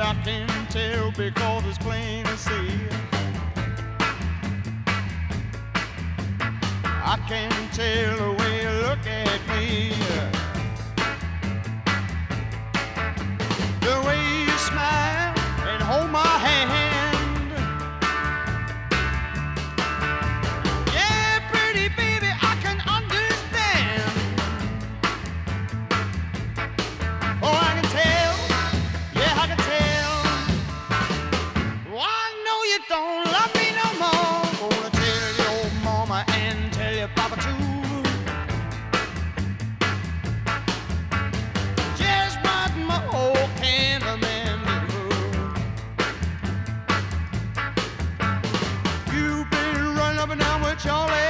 I can tell because it's plain to see. I can tell the way you look at me, the way you smile and hold my hand. Yeah, pretty baby, I can understand. Oh, I can tell, yeah, I can tell. Oh, I know you don't love me no more. Gonna tell your mama and tell your papa too. Just what my old can a man do. You've been running up and down with Charlie